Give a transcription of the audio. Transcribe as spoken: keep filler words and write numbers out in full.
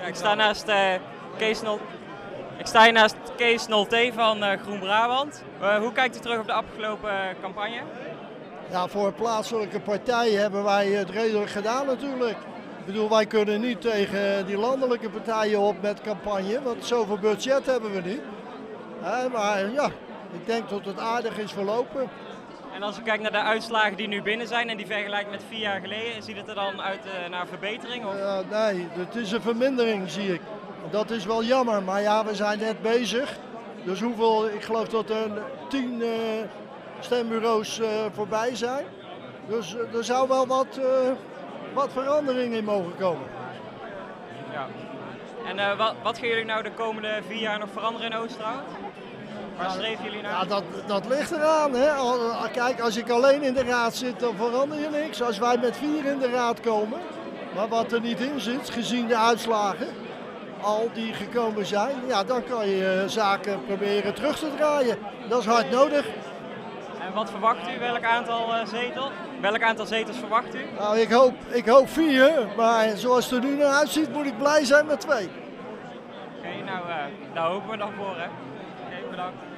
Ja, ik sta naast uh, Kees Nol... Ik sta hier naast Kees Nolte van uh, Groen Brabant. Uh, hoe kijkt u terug op de afgelopen uh, campagne? Ja, voor een plaatselijke partij hebben wij het redelijk gedaan natuurlijk. Ik bedoel, wij kunnen niet tegen die landelijke partijen op met campagne, want zoveel budget hebben we niet. Uh, maar ja, ik denk dat het aardig is verlopen. En als u kijkt naar de uitslagen die nu binnen zijn en die vergelijkt met vier jaar geleden, ziet het er dan uit uh, naar verbetering? Of? Uh, nee, het is een vermindering zie ik. Dat is wel jammer, maar ja, we zijn net bezig. Dus hoeveel, ik geloof dat er tien uh, stembureaus uh, voorbij zijn. Dus uh, er zou wel wat, uh, wat verandering in mogen komen. Ja. En uh, wat, wat gaan jullie nou de komende vier jaar nog veranderen in Oosterhout? Waar streven jullie naar? Ja, dat, dat ligt eraan. Hè. Kijk, als ik alleen in de raad zit, dan verander je niks. Als wij met vier in de raad komen, maar wat er niet in zit, gezien de uitslagen, al die gekomen zijn, ja, dan kan je zaken proberen terug te draaien. Dat is hard nodig. En wat verwacht u? Welk aantal uh, zetels? Welk aantal zetels verwacht u? Nou, ik hoop, ik hoop vier, maar zoals het er nu naar uitziet, moet ik blij zijn met twee. Oké, okay, nou, uh, daar hopen we dan voor, hè. Oké, okay, bedankt.